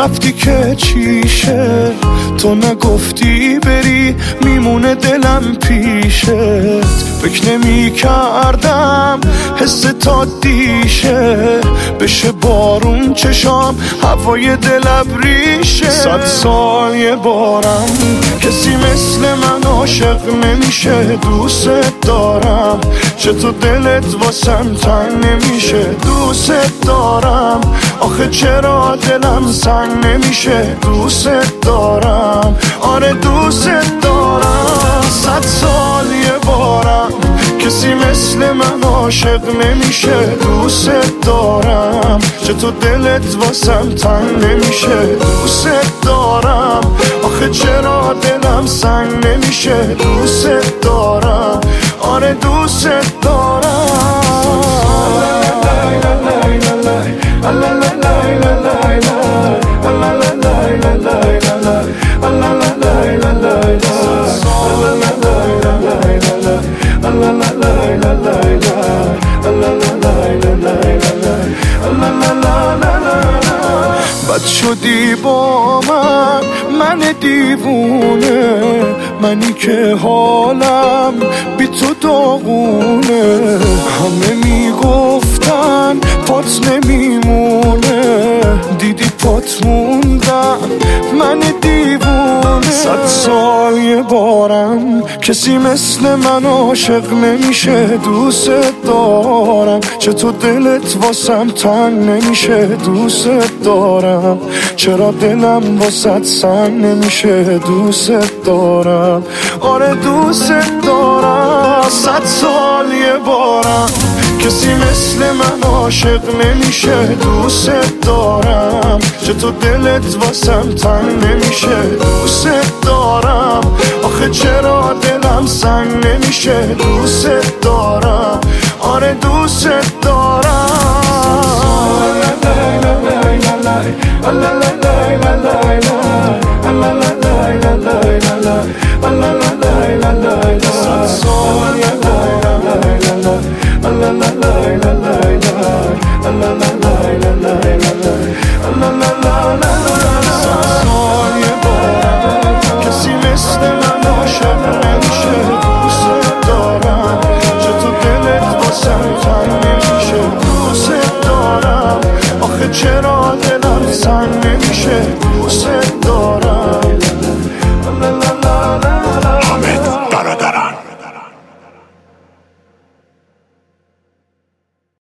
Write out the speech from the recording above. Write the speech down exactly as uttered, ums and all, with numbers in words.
رفتی که چیشه، تو نگفتی بری میمونه دلم پیشت. فکر نمی کردم حس تا دیشه، بشه بارون چشام هوای دل ابریشه. صد سال یه بارم کسی مثل من عاشق نمیشه. دوست دارم چطور دلت واسم تنگ نمیشه. دوست دارم آخه چرا دلم سنگ نمیشه. دوست دارم آره دوست دارم. صد سال یه بارم کسی مثل من عاشق نمیشه. دوست دارم چطور دلت واسم تنگ نمیشه. دوست دارم آخه چرا دلم سنگ نمیشه. دوست دارم آره دوست دارم. بد شدی با من، من دیوونه، منی که حالم بی تو داغونه. همه میگفتن پات نمیمونه، دیدی پات موندم من دیوونه. صد سال یه بارم کسی مثل من عاشق نمیشه. دوست دارم چطور دلت واسم تنگ نمیشه. دوست دارم چرا دلم واسط سنگ نمیشه. دوست دارم آره دوست دارم. صد سال یه بارم کسی مثل من عاشق نمیشه. دوست دارم چطور دلت واسم تنگ نمیشه. دوست دارم آخه چرا دلم سنگ نمیشه. دوست دارم آره دوست دارم.